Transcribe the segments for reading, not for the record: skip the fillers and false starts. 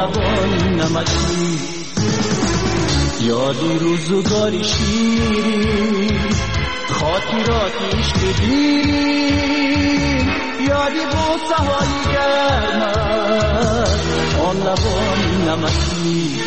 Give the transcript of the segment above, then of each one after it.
لبان نمکی یادی روزگاری شیرین خاطراتی عشق دیرین یادی بوسه های گرمت آن لبان نمکی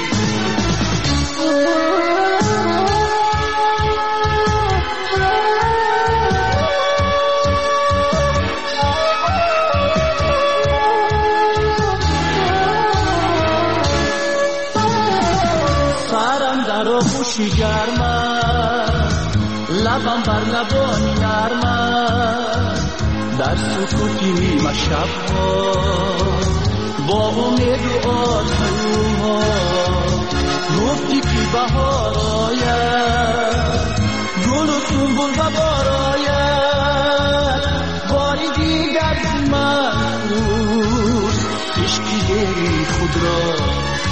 خوشی گرمت لبم بر لبانی نرمت در سکوتی نیمه شبها با امید و آرزوها گفتی که بهار آید گل و سنبل و بار آید باری دیگر من پوش عشقی خود را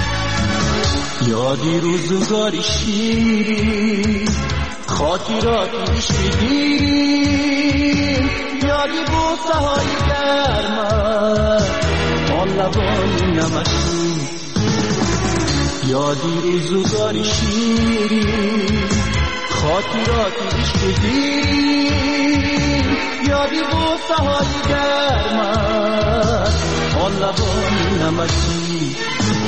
یادی روزگاری شیرین خاطراتی عشق دیرین یادی بوسه های گرمت آن لبان نمکی یادی روزگاری شیرین خاطراتی عشق دیرین یادی بوسه های گرمت آن لبان نمکی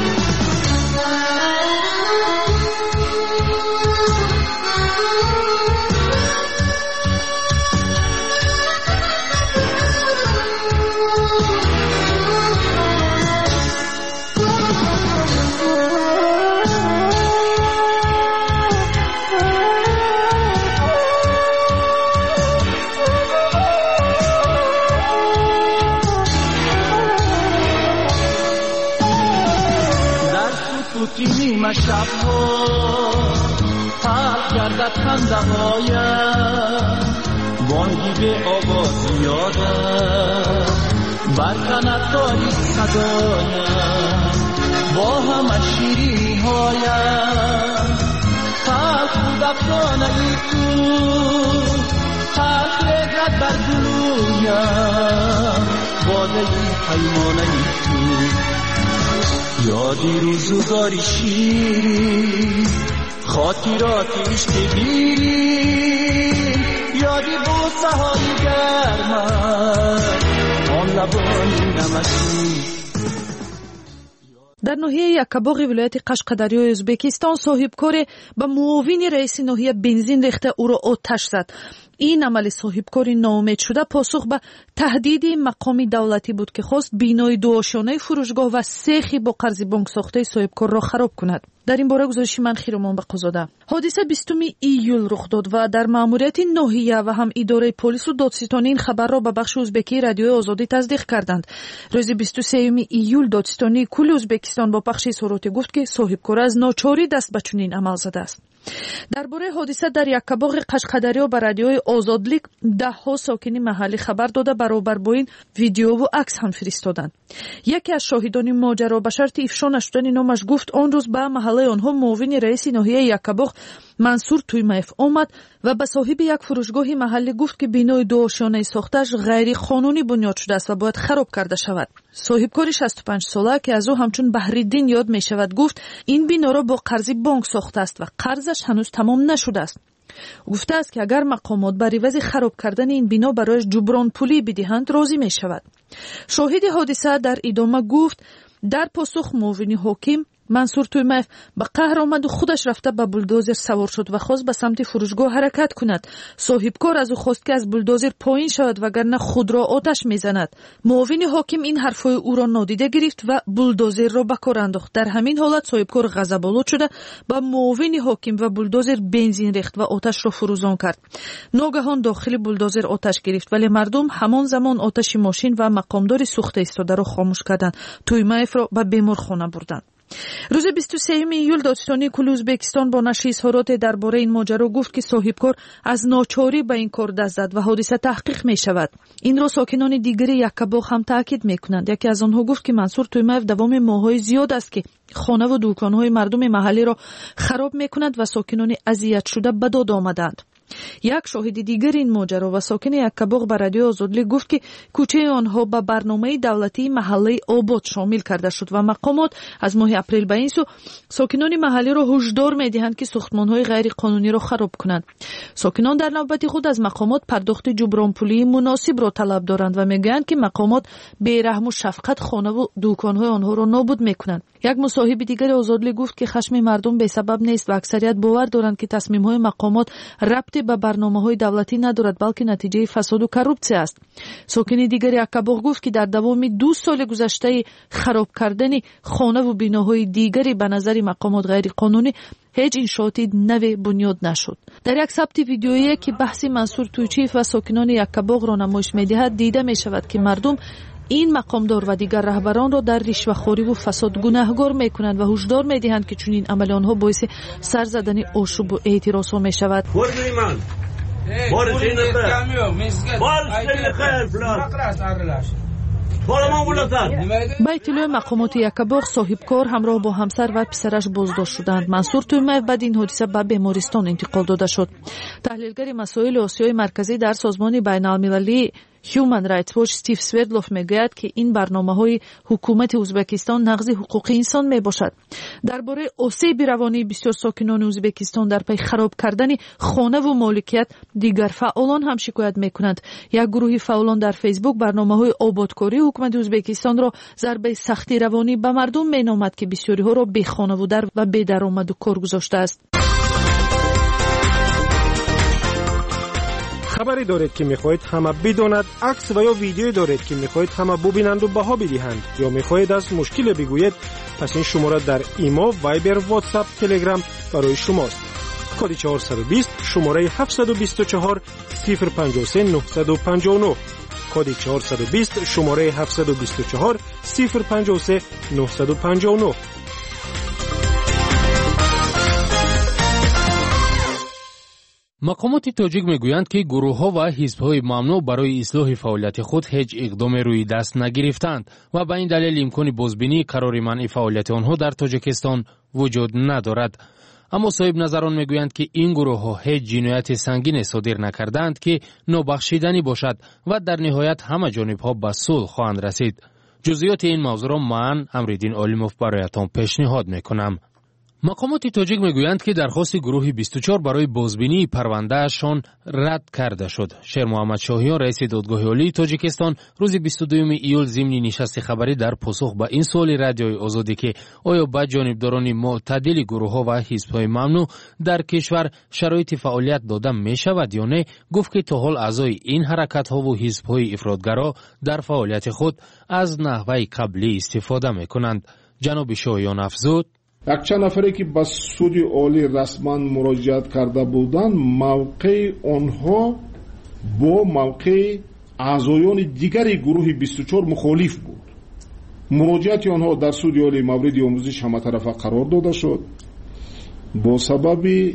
نیمه شبها پخ گردد خنده هایم بانگی به آواز یادم برکند تاریک صدایم با همه شیرینی هایم تلخ بود افسانه ای تو تلخ رگرد بر جلویم باده ای پیمانه ای تو یادی روزگاری شیرین خاطراتی عشق دیرین یادی بوسه های گرمت آن لبان نمکی. در ناحیه یکباغ ولایت قشقدریای ازبکستان صاحبکار به معاون رئیس ناحیه بنزین ریخته او را آتش زد. این عمل صاحبکاری ناامید شده پاسخ به تهدیدی مقامی دولتی بود که خواست بینای دوآشیانه فروشگاه و سیخی با قرض بانک ساخته صاحبکار را خراب کند. در این باره گزارش من خیرمان بقازاده. حادثه 20 ایول رخ داد و در ماموریت ناحیه و هم اداره پلیس و دادستانی این خبر را به بخش ازبکی رادیوی آزادی تصدیق کردند. روز 23 ایول دادستانی کل ازبکستان با بخش اظهاراتی گفت که صاحبکار از ناچاری دست به چنین عمل زده است. درباره حادثه در یکباغ قشقدریا به رادیوی آزادلیک ده‌ها ساکنی محلی خبر داده برابر با این ویدیو و عکس هم فرستادند. یکی از شاهدان ماجرا به شرط افشا نشدن نامش گفت آن روز به محله آنها معاون رئیس ناحیه یکباغ منصور تویمایف آمد و به صاحب یک فروشگاه محلی گفت که بینای دوآشیانه ساختش غیر قانونی بنیاد شده است و باید خراب کرده شود. صاحبکار 65 ساله که از او همچون بهرالدین یاد می شود گفت این بنا را با قرض بانک ساخته است و قرضش هنوز تمام نشده است. گفته است که اگر مقامات بر عوض خراب کردن این بنا برایش جبران پولی بدهند راضی می شود. شاهد حادثه در ادامه گفت در پاسخ معاون حاکم منصور تویمایف به قهر آمد و خودش رفته به بولدوزر سوار شد و خواست به سمت فروشگاه حرکت کند. صاحبکار از او خواست که از بولدوزر پایین شود وگرنه خود را آتش میزند. معاون حاکم این حرفهای او را نادیده گرفت و بولدوزر را به کار انداخت. در همین حالت صاحبکار غضب‌آلود شده به معاون حاکم و بولدوزر بنزین ریخت و آتش را فروزان کرد. ناگهان داخل بولدوزر آتش گرفت ولی مردم همان زمان آتش ماشین و مقامدار سوخته ایستاده را خاموش کردند. تویمایف را به بیمارخانه بردند. روز 23 ایول دادستانی کل ازبکستان با نشر اظهارات درباره این ماجرا گفت که صاحبکار از ناچاری به این کار دست زد و حادثه تحقیق می شود. این را ساکنان دیگر یکباغ هم تاکید می کنند. یکی از آنها گفت که منصور تویمایف دوام ماه‌های زیاد است که خانه و دکان‌های مردم محلی را خراب می کند و ساکنان اذیت شده به داد آمدند. یک شاهد دیگر این ماجرا و ساکن یکبوغ به رادیو آزادی گفت که کوچه آنها به برنامه دولتی محله آباد شامل کرده شد و مقامات از ماه اپریل به این سو ساکنان محلی را هشدار می‌دهند که ساختمان‌های غیر قانونی را خراب کنند. ساکنان در نوبت خود از مقامات پرداخت جبران پولی مناسب را طلب دارند و میگویند که مقامات بی‌رحم و شفقت خانه و دکان‌های آنها را نابود می‌کنند. یک مصاحب دیگر آزادی گفت که خشم مردم به سبب نیست و اکثریت باور دارند که تصمیم‌های مقامات ربطی به برنامه‌های دولتی ندارد بلکه نتیجه فساد و کروپسیون است. ساکن دیگر یکبوغ گفت که در دوام 2 سال گذشته خراب کردن خانه و بناهای دیگری به نظر مقامات غیر قانونی هیچ انشاءاتی نوی بنیاد نشد. در یک ثبت ویدیویی که بحث منصور تویچیف و ساکنان یکبوغ را نمایش می‌دهد دیده می‌شود که مردم این مقامدار و دیگر رهبران را در رشوه‌خوری و فساد گناهکار می‌کنند و هشدار می‌دهند که چنین عمل آنها باعث سر زدن آشوب و اعتراض‌ها می‌شود. بیت الله مقامات یکبوغ صاحبکار همراه با همسر و پسرش بازداشت شدند. منصور تویمایف بعد این حادثه به بیمارستان انتقال داده شد. تحلیلگر مسائل آسیای مرکزی در سازمان بین‌المللی Human Rights Watch استیو سوردلوف میگوید که این برنامه‌های حکومت ازبکستان نقض حقوق انسان میباشد. درباره آسیب روانی بسیار ساکنان ازبکستان در پی خراب کردن خانه و مالکیت دیگر فعالان هم شکایت میکنند. یک گروه فعالان در فیسبوک برنامه‌های آبادکاری حکومت ازبکستان را ضربه سختی روانی به مردم مینامد که بسیاری ها را بی خانه و در و بی درآمد و کار گذاشته است. خبری دارید که میخواهید همه بداند، عکس و یا ویدیویی دارید که میخواهید همه ببینند و بها بدهند یا میخواهید از مشکل بگویید، پس این شماره در ایما، وایبر، واتساپ، تلگرام برای شماست. کد 420 شماره 724 053 959 کد 420 شماره 724 053 959. مقامات تاجیک میگویند که گروه‌ها و حزب‌های ممنوع برای اصلاح فعالیت خود هیچ اقدام روی دست نگرفتند و به این دلیل امکان بازبینی قرار منع فعالیت آنها در تاجیکستان وجود ندارد. اما صاحب نظران میگویند که این گروه‌ها هیچ جنایت سنگین صادر نکردند که نابخشیدنی باشد و در نهایت همه جانب‌ها به صلح خواهند رسید. جزئیات این موضوع را من امرالدین عالموف برایتان پیشنهاد میکنم. مقامات تاجیک میگویند که درخواست گروه 24 برای بازبینی پروندهشان رد کرده شد. شیر محمد شاهیان رئیس دادگاه عالی تاجیکستان روز 22 ایول ضمن نشست خبری در پاسخ به این سوال رادیوی آزادی که آیا با جانبداران معتدل گروه‌ها و حزب‌های ممنوع در کشور شرایط فعالیت داده می شود یا نه، گفت که تا حال اعضای این حرکت‌ها و حزب‌های افراطگرا در فعالیت خود از نحوه قبلی استفاده می‌کنند. جناب شاهیان افزود: یک چند نفری که به سود عالی رسما مراجعت کرده بودند، موقع آنها با موقع اعضایان دیگری گروه 24 مخالف بود. مراجعت آنها در سود عالی مورد آموزش همه طرفه قرار داده شد. با سبب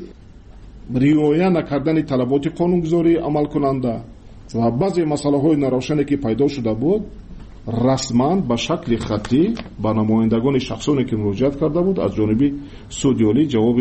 رعایت نکردن طلبات قانونگذاری عمل کننده و بعضی مسئله های ناروشنی که پیدا شده بود، رسما به شکل خطی به نمایندگان شخصانی که مراجعت کرده بود از جانب سود عالی جواب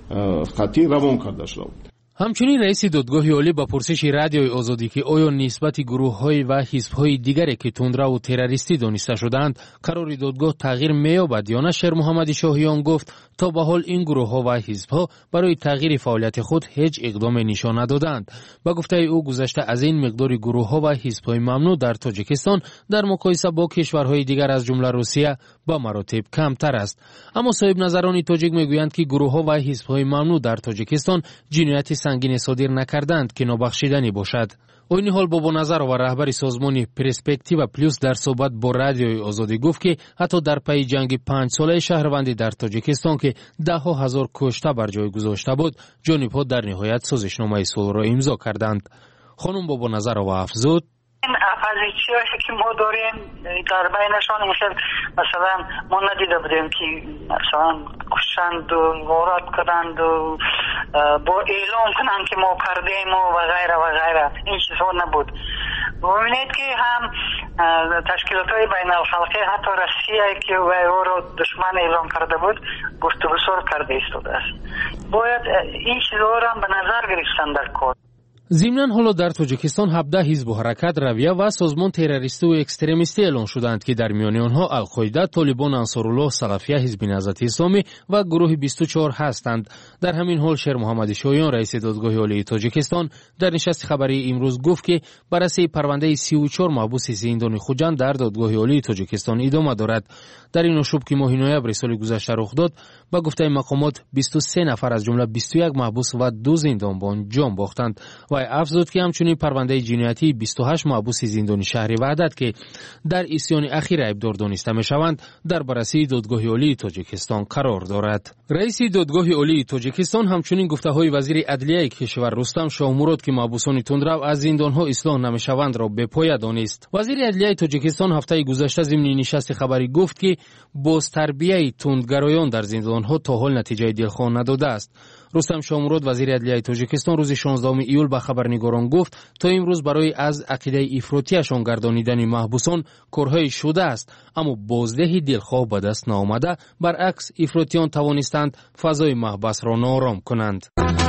خطی روان کرده شده بود. همچنین رئیس دادگاه عالی با پرسش رادیوی آزادی که آیا نسبت گروه‌های و حزب‌های دیگری که تندرو و تروریستی دانسته شدند قرار دادگاه تغییر می‌یابد یا نه، شیر محمد شاهیان گفت تا به حال این گروه‌ها و حزب‌ها برای تغییر فعالیت خود هیچ اقدام نشان ندادند. با گفته او گذشته از این مقدار گروه‌ها و حزب‌های ممنوع در تاجیکستان در مقایسه با کشورهای دیگر از جمله روسیه با مراتب کمتر است. اما صاحب نظران تاجیک میگویند که گروه‌ها و حزب‌های ممنوع در تاجیکستان جنایت سنگین صادر نکردند که نابخشیدنی باشد. این حال بابا نظر و رهبر سازمان پرسپکتیو پلوس در صحبت با رادیوی آزادی گفت که حتی در پی جنگ 5 ساله شهروندی در تاجیکستان که 10,000 کشته بر جای گذاشته بود، جانب‌ها در نهایت سازشنامه صلح را امضا کردند. خانم بابا نظر و افزود: این اپوزیسیونی که ما داریم در بینشان مثلا ما ندیده بودیم که مثلا کشند و وارد کردند و با اعلام کنند که ما کردیم و غیره و غیره. این چیزها نبود. ببینید که هم تشکیلات های بین الخلقی حتی روسیه که او را دشمن اعلام کرده بود گفتگو صلح کرده ایستاده است. باید این چیزها را به نظر گرفتن در کار. ضمناً حالا در تاجیکستان 17 حزب و حرکت، رویه و سازمان تروریستی و اکستریمیستی اعلام شدند که در میان آنها القاعده، طالبان، انصارالله، سلفیه، حزب نهضت اسلامی و گروه 24 هستند. در همین حال شیر محمد شایان رئیس دادگاه عالی تاجیکستان در نشست خبری امروز گفت که بررسی پرونده 34 محبوس زندانی خوجند در دادگاه عالی تاجیکستان ادامه دارد. در این اشوب که ماه نوامبر سال گذشته رخ داد، با گفته مقامات 23 نفر از جمله 21 محبوس و 2 زندانبان جان باختند و افزود که همچنین پرونده جنایتی 28 محبوس زندانی شهر وحدت که در اسیان اخیر ابدار دانسته میشوند در بررسی دادگاه عالی تاجیکستان قرار دارد. رئیس دادگاه عالی تاجیکستان همچنین گفته‌های وزیر عدلیه کشور رستم شاه مراد که محبوسان تندرو از زندان‌ها اصلاح نمیشوند را به پایه دانست. وزیر عدلیه تاجیکستان هفته گذشته ضمن نشست خبری گفت که بازتربیه تندگرایان در زندان‌ها تا حال نتیجه دلخواه نداده است. رستم شاه مراد وزیر عدلیه تاجیکستان روز 16 ایول به خبرنگاران گفت تا امروز برای از عقیده افراطیشان گردانیدن محبوسان کارهای شده است، اما بازده دلخواه به دست نآمده. برعکس افراطیان توانستند فضای محبس را ناآرام کنند.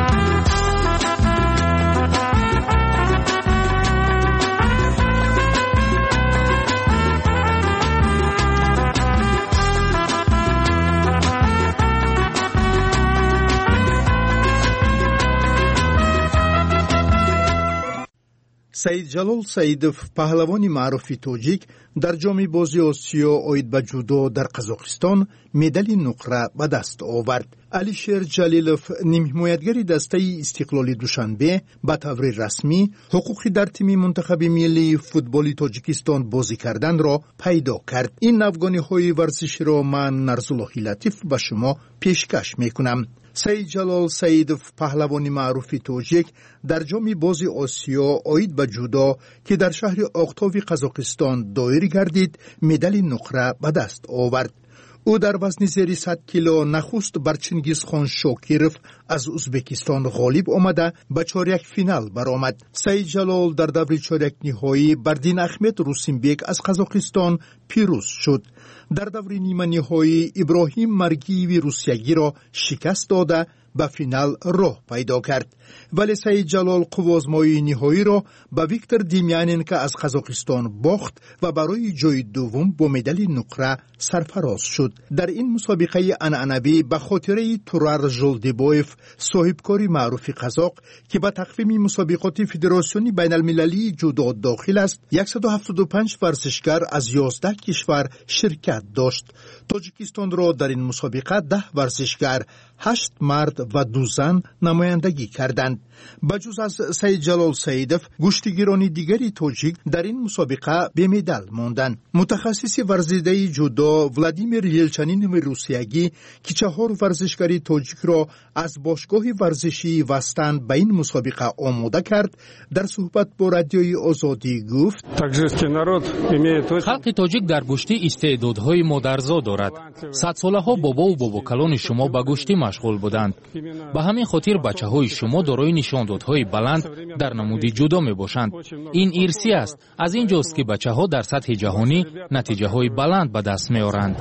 سعید جلال سعیدов پهلوانی معروف توجیک در جام بازی آسیا اوید به جودو در قزاقستان مدال نقره به دست آورد. علیشیر جلیلوف نیمه‌حمایتگر دسته استقلالی دوشنبه به طور رسمی حقوقی در تیم منتخب ملی فوتبال تاجیکستان بازی کردن را پیدا کرد. این افغانی‌های ورزشی را من نرزالله لطیف به شما پیشکش میکنم. سعید جلال سعیدов پهلوانی معروف توجیک در جام بازی آسیا اوید به جودو که در شهر آقتاو قزاقستان دایر گردید مدال نقره به دست آورد. او در وزن زیر 100 کیلو نخست بر چنگیزخان شاکیروف از ازبکستان غالب آمده به چهارک فینال برآمد. سعید جلال در دور چهارک نهایی بر دین احمد روسینبک از قزاقستان پیروز شد. در دور نیمه نهایی ابراهیم مرگیوی روسیگی را شکست داده به فینال راه پیدا کرد. ولی سعید جلال قوازمایی نهایی را به ویکتور دیمیانینکا از قزاقستان باخت و برای جای دوم با مدال نقره سرفراز شد. در این مسابقه عنعنوی به خاطره تورار ژولدیبایف صاحبکاری معروف قزاق که به تقویم مسابقات فدراسیون بین المللی جودو داخل است 175 ورزشگر از 11 کشور شرکت داشت. تاجیکستان را در این مسابقه 10 ورزشگر 8 مرد و 2 زن نمایندگی کردند. بجز از سعید جلال سعیدов گشتیگیران دیگری تاجیک در این مسابقه به مدال ماندند. متخصص ورزیده جودو ولادیمیر یلچنین روسیگی که 4 ورزشکاری تاجیک را از باشگاه ورزشی وستن به این مسابقه آماده کرد در صحبت با رادیوی آزادی گفت خلق تاجیک در گشتی استعدادهای مادرزا دارد. 100 ساله ها بابا و باباکلان شما به گشتی مشغول بودند. به همین خاطر بچه‌های شما دارای نشاندادهای بلند در نمود جودو میباشند. این ارثی است. از اینجاست که بچه‌ها در سطح جهانی نتیجه‌های بلند به دست میارند.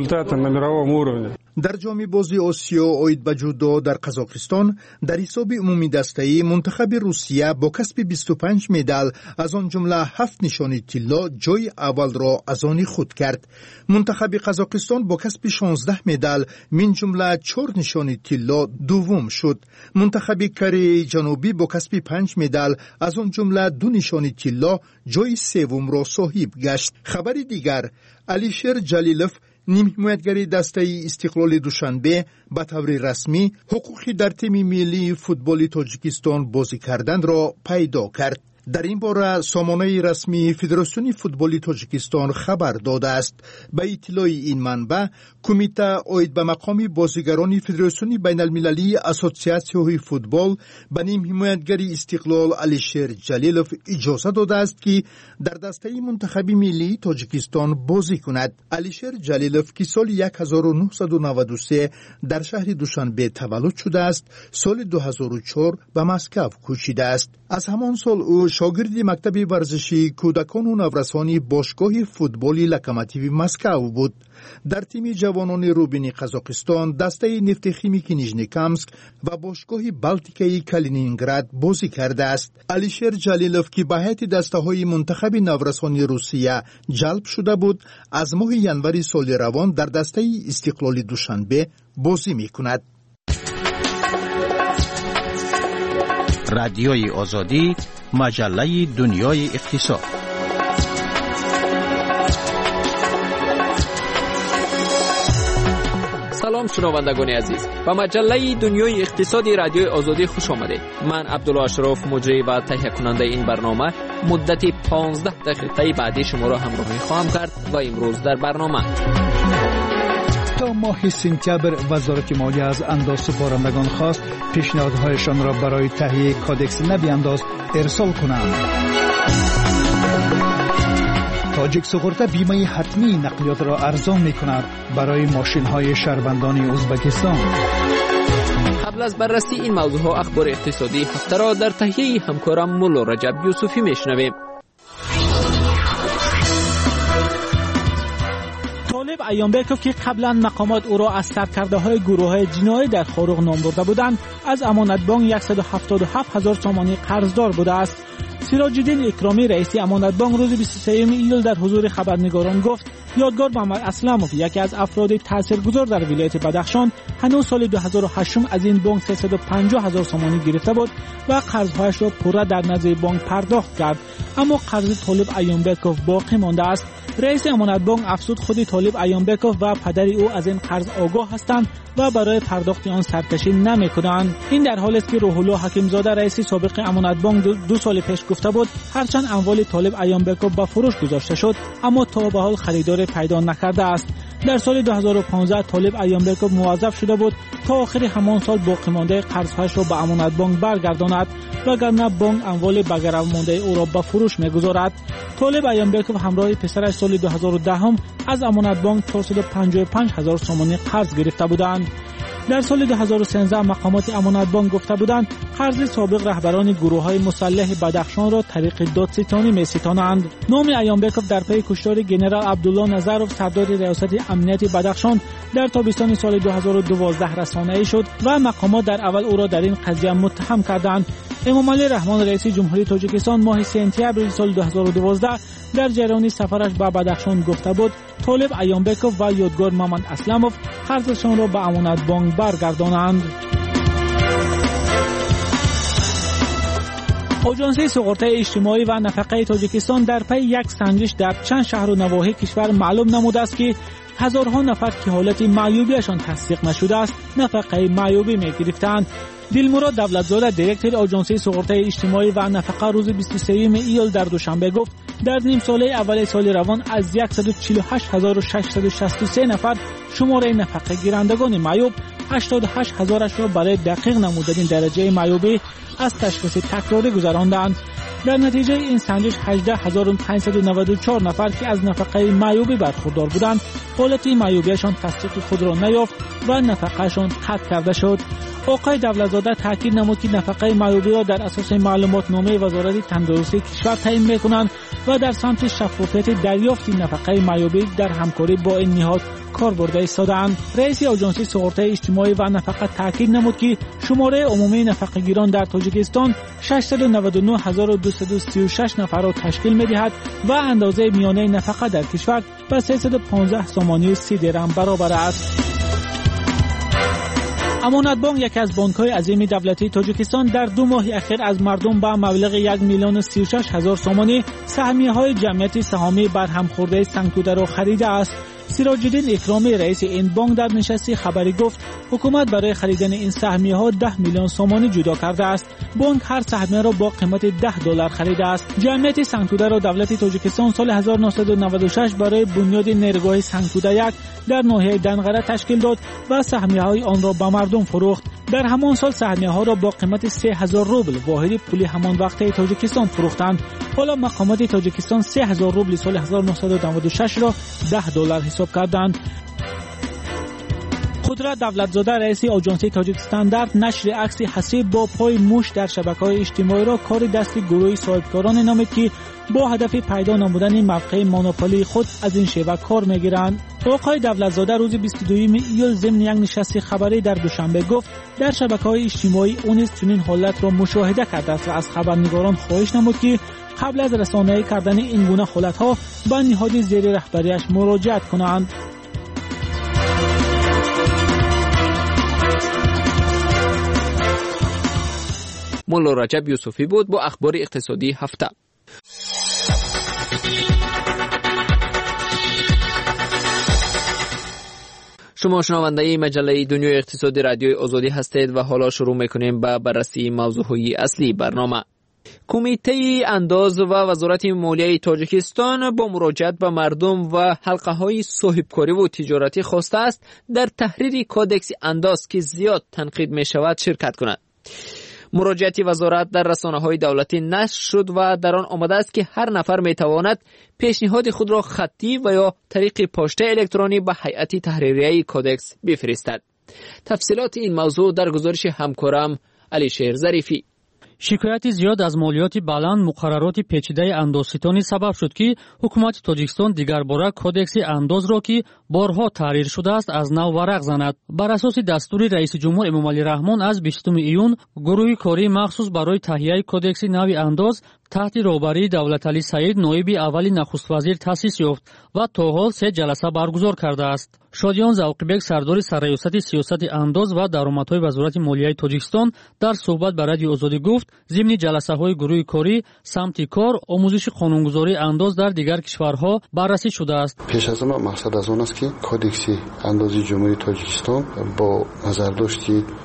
در جام بازی آسیا اوید به جودو در قزاقستان در حساب عمومی دسته‌ای منتخب روسیه با کسب 25 مدال از آن جمله 7 نشانی طلا جای اول را از آن خود کرد. منتخب قزاقستان با کسب 16 مدال من جمله 4 نشانی طلا دوم شد. منتخب کره جنوبی با کسب 5 مدال از آن جمله 2 نشانی طلا جای سوم را صاحب گشت. خبر دیگر علیشیر جلیلوف نیمه‌حمایتگر دسته استقلال دوشنبه به طور رسمی حقوقی در تیم ملی فوتبال تاجیکستان بازی کردن را پیدا کرد. در این باره سامانه رسمی فدراسیون فوتبال تاجیکستان خبر داده است. به اطلاع این منبع کمیته اوید به مقام بازیگران فدراسیون بین المللی اسوسیاسیون فوتبال به نیمه‌حمایتگر استقلال علیشیر جلیلوف اجازه داده است که در دسته منتخب ملی تاجیکستان بازی کند. علیشیر جلیلوف که سال 1993 در شهر دوشنبه تولد شده است، سال 2004 به مسکو کوچیده است. از همان سال او شاگرد مکتب ورزشی کودکان و نورسان باشگاه فوتبال لوکوموتیو مسکو بود. در تیم جوانان روبین قزاقستان دسته نفت خیمیکی نیژنیکامسک و باشگاه بالتیکی کالینینگراد بازی کرده است. الیشر جلیلوف که به هیئت دسته‌های منتخب نورسان روسیه جلب شده بود، از ماه ینوری سال روان در دسته استقلال دوشنبه بازی می‌کند. رادیوی آزادی، مجله دنیای اقتصاد. سلام شنوندگان عزیز، به مجله دنیای اقتصادی رادیوی آزادی خوش آمدید. من عبدالله اشرف، مجری و تهیه کننده این برنامه، مدت 15 دقیقه بعدی شما را همراهی خواهم کرد و امروز در برنامه تا ماه سپتامبر وزارت مالیه از اندازه‌سپارندگان خواست پیشنهادهایشان را برای تهیه کادکس نبی انداز ارسال کنند. تاجیک سوخورتا بیمه حتمی نقلیات را ارزان می‌کند برای ماشین‌های شهروندان ازبکستان. قبل از بررسی این موضوعها اخبار اقتصادی هفته را در تهیه همکارم مولا رجب یوسفی میشنویم. طالب ایانبکوف که قبلا مقامات او را از سرکرده‌های گروه‌های جنایی در خاروق نام برده بودند، از امانت بانک 177,000 تومانی قرضدار بوده است. سراج الدین اکرامی رئیس امانت بانک روز 23 ایول در حضور خبرنگاران گفت یادگار محمد اسلموف، یکی از افراد تاثیرگذار در ولایت بدخشان، هنوز سال 2008 از این بانک 350,000 تومانی گرفته بود و قرض‌هایش را پوره در نزد بانک پرداخت کرد، اما قرض طالب ایانبکوف باقی مانده است. رئیس امانت بانک افزود خود طالب ایانبکوف و پدر او از این قرض آگاه هستند و برای پرداخت آن سرکشی نمی‌کنند. این در حالی است که روح الله حکیمزاده رئیس سابق امانت بانک 2 سال پیش گفته بود هرچند اموال طالب ایانبکوف به فروش گذاشته شد، اما تا به حال خریدار پیدا نکرده است. در سال 2015 طالب ایانبکوف موظف شده بود تا آخر همان سال باقی مانده قرض‌هایش را به امانت بانک برگرداند، وگرنه بانک اموال بگرم مانده او را به فروش می‌گذارد. طالب ایانبکوف همراه پسرش سال 2010 از امانت بانک 455,000 تومانی قرض گرفته بودند. در سال 2013 مقامات امانت بانک گفته بودند قرض سابق رهبران گروه‌های مسلح بدخشان را طریق دادستانی می‌ستانند. نام ایانبکوف در پی کشتار ژنرال عبدالله نظروف سردار ریاست امنیت بدخشان در تابستان سال 2012 رسانه‌ای شد و مقامات در اول او را در این قضیه متهم کردند. امامعلی رحمان رئیس جمهوری تاجیکستان ماه سپتامبر سال 2012 در جریان سفرش به بدخشان گفته بود طالب ایانبکوف و یادگار محمد اسلموف قرضشان را به امانت بانک برگردانند. آژانس سقراط اجتماعی و نفقه تاجیکستان در پی یک سنجش در چند شهر و نواحی کشور معلوم نموده است که هزارها نفر که حالت معیوبیشان تصدیق نشده است نفقه معیوبی می‌گرفتند. دلمراد دولتزاده دیرکتور آژانس سقراط اجتماعی و نفقه روز 23 ایول در دوشنبه گفت در نیم ساله اول سال روان از 148,663 نفر شماره نفقه گیرندگان معیوب 88,000 را برای دقیق نمودن درجه معیوبی از تشخیص تکراری گذراندند. در نتیجه این سنجش 18,594 نفر که از نفقه معیوبی برخوردار بودند حالت معیوبیشان تصدیق خود را نیافت و نفقهشان قطع کرده شد. آقای دولتزاده تاکید نمود که نفقه معیوبی را در اساس معلومات نامه وزارت تندرستی کشور تعیین می‌کنند و در سمت شفافیت دریافت نفقه معیوبی در همکاری با این نهاد کار برده ایستاده‌اند. رئیس آژانس سقراط اجتماعی و نفقه تاکید نمود که شماره عمومی نفقه‌گیران در تاجیکستان 699,236 نفر را تشکیل می‌دهد و اندازه میانه نفقه در کشور به 315 تومانی و 30 درهم برابر است. امانت بانک یکی از بانک‌های عظیم دولتی تاجیکستان در 2 ماه اخیر از مردم با مبلغ 1,36,000 تومانی سهمیه‌های جمعیت سهامی برهم خورده سنگ‌توده را خریده است. سراج الدین اکرامی رئیس این بانک در نشست خبری گفت حکومت برای خریدن این سهمیه‌ها 10 میلیون تومانی جدا کرده است. بانک هر سهمیه را با قیمت $10 خریده است. جمعیت سنگ‌توده را دولت تاجیکستان سال 1996 برای بنیاد نیروگاه سنگ‌توده 1 در ناحیه دنقره تشکیل داد و سهمیه‌های آن را به مردم فروخت. در همان سال سهمیه‌ها را با قیمت 3000 روبل واحد پول همان وقته تاجیکستان فروختند. حالا مقامات تاجیکستان 3000 روبل سال 1996 را $10 حساب کردند. قدرت دولتزاده رئیس آژانس تاجیکستان در نشر عکس حسیب با پای موش در شبکه‌های اجتماعی را کار دست گروه صاحبکاران نامید که با هدف پیدا نمودن موقع مونوپولی خود از این شیوه کار میگیرند. آقای دولتزاده روز 22 ایول ضمن یک نشست خبری در دوشنبه گفت در شبکه‌های اجتماعی او نیز چنین حالت را مشاهده کرده است و از خبرنگاران خواهش نمود که قبل از رسانه‌ای کردن این گونه حالت‌ها به نهاد زیر رهبریش مراجعت کنند. مولا رجب یوسفی بود با اخبار اقتصادی هفته. شما شنونده مجله دنیای اقتصادی رادیوی آزادی هستید و حالا شروع میکنیم به بررسی موضوعهای اصلی برنامه. کمیته انداز و وزارت مالیه تاجیکستان با مراجعت به مردم و حلقه‌های صاحبکاری و تجارتی خواسته است در تحریر کودکس انداز که زیاد تنقید می‌شود شرکت کند. مراجعت وزارت در رسانه‌های دولتی نشر شد و در آن آمده است که هر نفر می‌تواند پیشنهاد خود را خطی و یا طریق پشته الکترونی به هیئت تحریریه کودکس بفرستد. تفصیلات این موضوع در گزارش همکارم علی شیر ظریفی. شکایت زیاد از مالیات بلند، مقررات پیچیده اندازستانی سبب شد که حکومت تاجیکستان دیگر باره کودکس انداز را که بارها تحریر شده است از نو ورق زند. بر اساس دستور رئیس جمهور امامعلی رحمان از 20 ایون گروه کاری مخصوص برای تهیه کودکس نو انداز تحت رهبری دولتعلی سعید نایب اولی نخست وزیر تأسیس یافت و تا حال 3 جلسه برگزار کرده است. شادیان زوقیبک سردار سرریاست سیاست انداز و درآمدهای وزارت مالیه تاجیکستان در صحبت با رادیو آزادی گفت ضمن جلسه‌های گروه کاری سمت کار آموزش قانونگذاری انداز در دیگر کشورها بررسی شده است. پیش از همه مقصد از آن است که کودکس اندازی جمهوری تاجیکستان با نظرداشت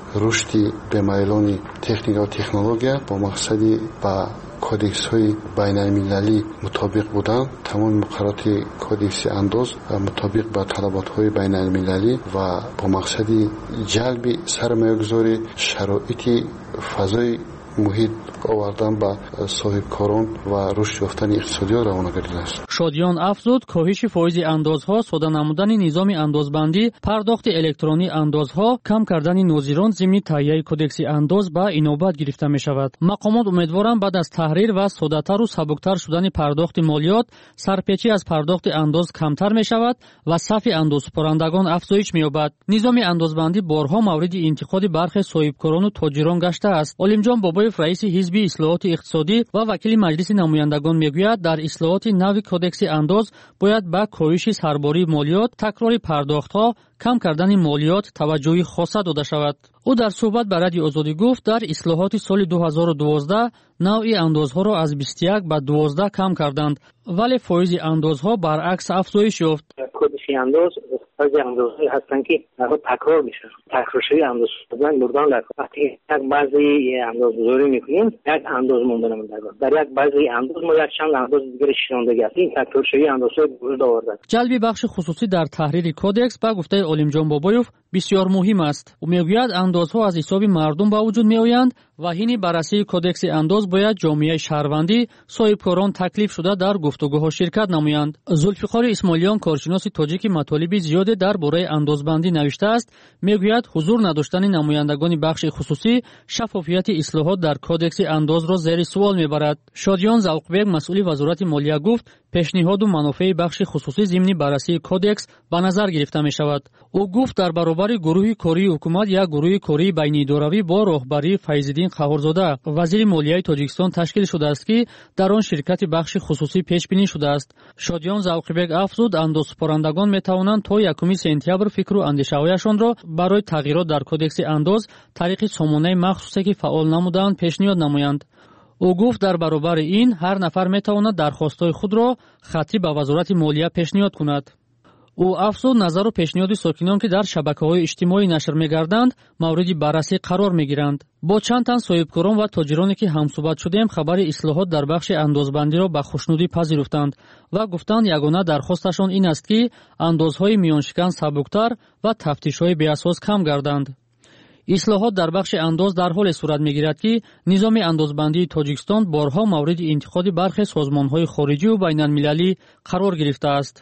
رشد بمیلان تکنیک و تکنولوژی با مقصدی با کودکس های بین المللی مطابق بودن، تمام مقررات کودکس انداز مطابق با طلبات های بین المللی و با مقصدی جلب سرمایه‌گذاری شرایط فضای محیط آوردن به صاحبکاران و رشد یافتن اقتصادی را روانه گردیده است. شادیان افزود کاهش فایز اندازها، ساده نمودن نظام اندازبندی، پرداخت الکترونی اندازها، کم کردن ناظران ضمن تهیه کودکس انداز به اینوبت گرفته می شود. مقامات امیدوارند بعد از تحریر و ساده‌تر و سبکتر شدن پرداخت مالیات، سرپیچی از پرداخت انداز کمتر می شود و صف اندازپرندگان افزایش می یابد. نظام اندازبندی بارها مورد انتقاد برخی صاحبکاران و تاجران گشته است. علیمجان بابایف رئیس حزب اصلاحات اقتصادی و وکیل مجلس نمایندگان میگوید در اصلاحات نو کودکس انداز باید به کاهش سرباری مالیات، تکرار پرداخت‌ها، کم کردن مالیات توجهی خاصه داده شود. او در صحبت با رادیو آزادی گفت در اصلاحات سال 2012 نوع اندازها را از 21 به 12 کم کردند ولی فایز اندازها برعکس افزایش یافت. کودکس انداز بعضی اندازهایی هستن که تکرار میشن، تکرارشوی انداز شدن بردان در وقتی یک بعضی اندازگذاری میکنیم یک انداز مونده در یک بعضی انداز ما یک چند انداز دیگر شناندگی است. این تکرارشوی اندازهای وجود آورده. جلب بخش خصوصی در تحریر کودکس با گفته علیمجان بابایف بسیار مهم است. او میگوید اندازها از حساب مردم به وجود میآیند و این بررسی کودکس انداز باید جامعه شهروندی صاحبکاران تکلیف شده در گفتگوها شرکت نمایند. زلفقار اسماعیلیان کارشناس تاجیک مطالب زیاد درباره اندازبندی نوشته است. میگوید حضور نداشتن نمایندگان بخش خصوصی شفافیت اصلاحات در کودکس انداز را زیر سوال میبرد. شادیان زوقبک مسئول وزارت مالیه گفت پیشنهاد و منافع بخش خصوصی ضمن بررسی کودکس به نظر گرفته می شود. او گفت در برابر گروه کاری حکومت یا گروه کاری بین اداروی با راهبری فیض‌الدین قهارزاده وزیر مالیه تاجیکستان تشکیل شده است که در آن شرکت بخش خصوصی پیش بینی شده است. شادیان زوقبک افزود اندازپرندگان می توانند تا 1 سپتامبر فکر و اندیشه‌هایشان را برای تغییرات در کودکس انداز طریق سامانه مخصوصی که فعال نمودند پیشنهاد نمایند. او گفت در برابر این هر نفر می تواند درخواست‌های خود را خطی به وزارت مالیه پیشنهاد کند. او افزود نظر و پیشنهاد ساکنان که در شبکه‌های اجتماعی نشر می‌گردند مورد بررسی قرار می‌گیرند. با چند تن صاحبکاران و تاجرانی که همصحبت شدیم خبر اصلاحات در بخش اندازبندی را به خوشنودی پذیرفتند و گفتند یگانه درخواستشان این است که اندازهای میانشکن سبکتر و تفتیش‌های بی‌اساس کم گردند. اصلاحات در بخش انداز در حال صورت می‌گیرد که نظام اندازبندی تاجیکستان بارها مورد انتقاد برخی سازمان‌های خارجی و بین‌المللی قرار گرفته است.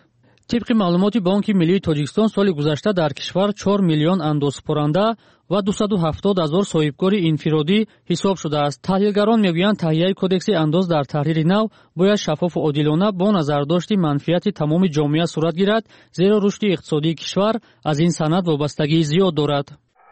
طبق معلومات بانک ملی تاجیکستان سال گذشته در کشور 4 میلیون اندازپرنده و 270,000 صاحبکار انفرادی حساب شده است. تحلیلگران میگویند تهیه کدکس انداز در تحریر نو باید شفاف و عادلانه با نظرداشت منفعت تمام جامعه صورت گیرد، زیرا رشد اقتصادی کشور از این سند وابستگی زیاد دارد.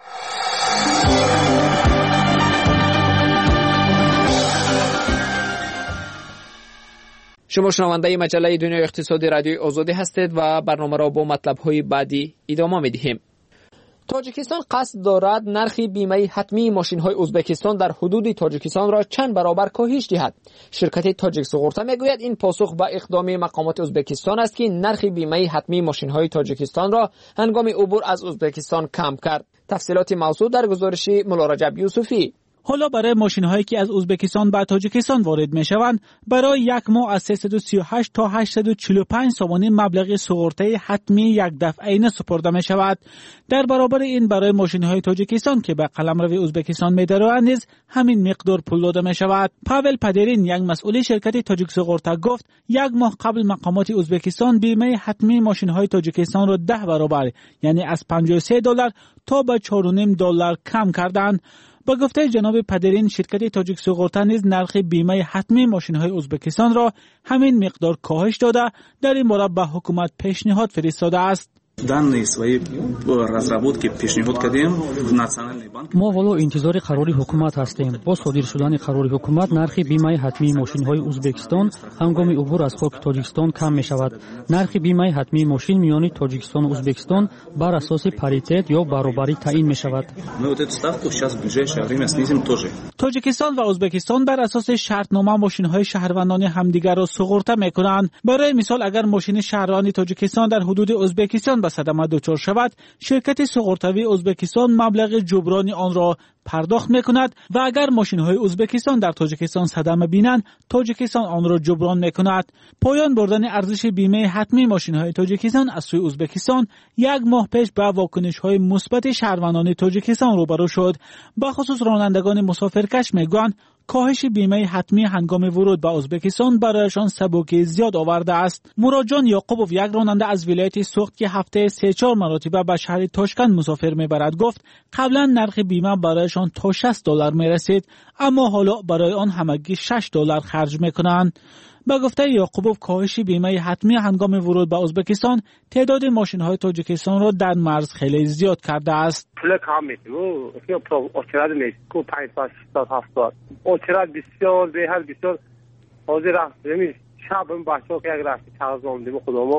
شما شنونده مجله دنیای اقتصادی رادیوی آزادی هستید و برنامه را با مطلب‌های بعدی ادامه می‌دهیم. تاجیکستان قصد دارد نرخ بیمه حتمی ماشین‌های ازبکستان در حدود تاجیکستان را چند برابر کاهش دهد. شرکت تاجیک سوغورتا میگوید این پاسخ به اقدام مقامات ازبکستان است که نرخ بیمه حتمی ماشین‌های تاجیکستان را هنگام عبور از ازبکستان کم کرد. تفصیلات موضوع در گزارش مولا رجب یوسفی. حالا برای ماشین‌هایی که از ازبکستان به تاجیکستان وارد می‌شوند برای یک ماه از 338 تا 845 سومانی مبلغ سوغورته حتمی یک دفعه سپرده می‌شود. در برابر این برای ماشین‌های تاجیکستان که به قلمرو ازبکستان می‌دروند نیز همین مقدار پول داده می‌شود. پاول پدرین یک مسئول شرکت تاجیک سوغورتا گفت یک ماه قبل مقامات ازبکستان بیمه حتمی ماشین‌های تاجیکستان را 10 برابر یعنی از $53 تا به $4.5 کم کردند. با گفته جناب پدرین شرکت تاجیک سوغورتا نیز نرخ بیمه حتمی ماشین‌های ازبکستان را همین مقدار کاهش داده در این باره به حکومت پیشنهاد فرستاده است. данные свои разработки пешниход кардем в национальный банк. ما ولو انتظار قرار حکومت هستیم. با صادر شدن قرار حکومت نرخ بیمه حتمی ماشین‌های ازبکستان هنگام عبور از خاک تاجیکستان کم می‌شود. نرخ بیمه حتمی ماشین میان تاجیکستان و ازبکستان بر اساس پاریتت یا برابری تعیین می‌شود. Мы вот эту ставку сейчас в ближайшее время снизим тоже. تاجیکستان و ازبکستان بر اساس شرطنامه ماشین‌های شهروندان همدیگر را سوغورته می‌کنند. برای مثال اگر ماشین شهروندی تاجیکستان در حدود ازبکستان به صدمه دچار شود، شرکت سوغورتاوی ازبکستان مبلغ جبران آن را پرداخت می‌کند و اگر ماشین‌های ازبکستان در تاجیکستان صدمه بینند، تاجیکستان آن را جبران می‌کند. پایان بردن ارزش بیمه حتمی ماشین‌های تاجیکستان از سوی ازبکستان یک ماه پیش به واکنش‌های مثبت شهروندان تاجیکستان روبرو شد. به خصوص رانندگان مسافرکش می‌گویند کاهش بیمه حتمی هنگام ورود به ازبکستان برایشان سبکی زیاد آورده است. مراجان یعقوبوف یک راننده از ولایت سوخت که هفته 3-4 مرتبه به شهر تاشکند مسافر میبرد گفت قبلا نرخ بیمه برایشان تا $60 میرسید اما حالا برای آن همگی $6 خرج میکنند. به گفته یعقوبوف کاهش بیمه حتمی هنگام ورود به ازبکستان تعداد ماشین‌های تاجیکستان را در مرز خیلی زیاد کرده است. پول کم میشه و اچراد میشه کو 5 تا 7 اچراد بسیار به هر بسیار حاضر است نمی شب هم بچه‌ها که اگر رفت چقدر اومدیم خودمو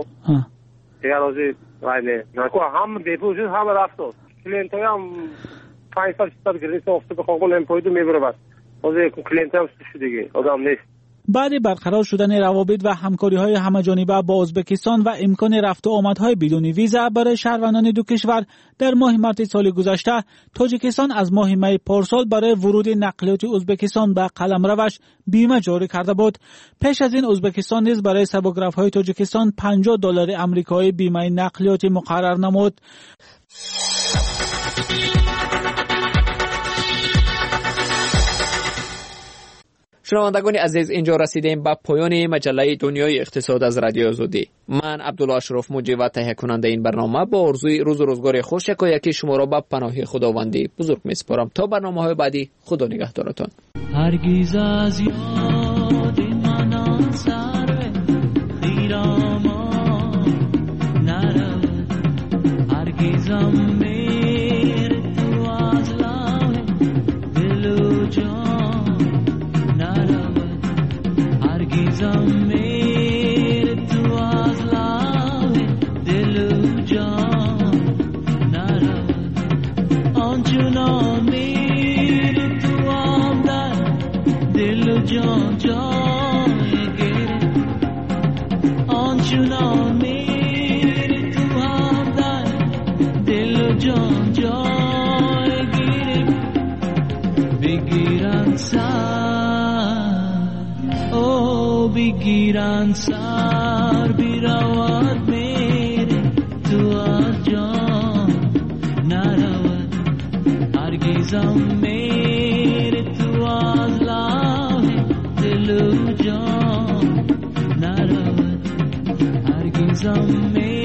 دیگه روزی ولی نکو هم دیپوز هم رفت کلینتای هم 5 تا گرینس افته به خودمون امپویدو میبره بس روزی کلینت هم دیگه آدم نیست. بعد برقرار شدن روابط و همکاری‌های همه‌جانبه با ازبکستان و امکان رفت و آمدهای بدون ویزا برای شهروندان دو کشور در ماه مارس سال گذشته، تاجیکستان از ماه می پارسال برای ورود نقلیات ازبکستان به قلمروش بیمه جاری کرده بود. پیش از این ازبکستان نیز برای سبک‌روهای تاجیکستان $50 آمریکایی بیمه نقلیات مقرر نمود. شنوندگان عزیز اینجا رسیدیم به پایان مجله دنیای اقتصاد از رادیو آزادی. من عبدالله اشرف مجری و تهیه کننده این برنامه با آرزوی روز و روزگار خوش یکی شما را به پناه خداوندی بزرگ میسپارم. تا برنامه‌های بعدی خدا نگهدارتان. هرگز از یاد من سر خیرامان نرود، هرگزم میر تو از لاه دل و جان نرود، هرگزم میر تو از لاه دل و جان نرود، آنچنان میر تو آمدن دل و جان جای گرفت، آنچنان میر تو آمدن دل و جان جای گرفت، بگیرن سر او بگیرن سر بیرود میره تو از جان نرود، هرگزم میره تو از لاه دل و جان نرود، هرگزم میره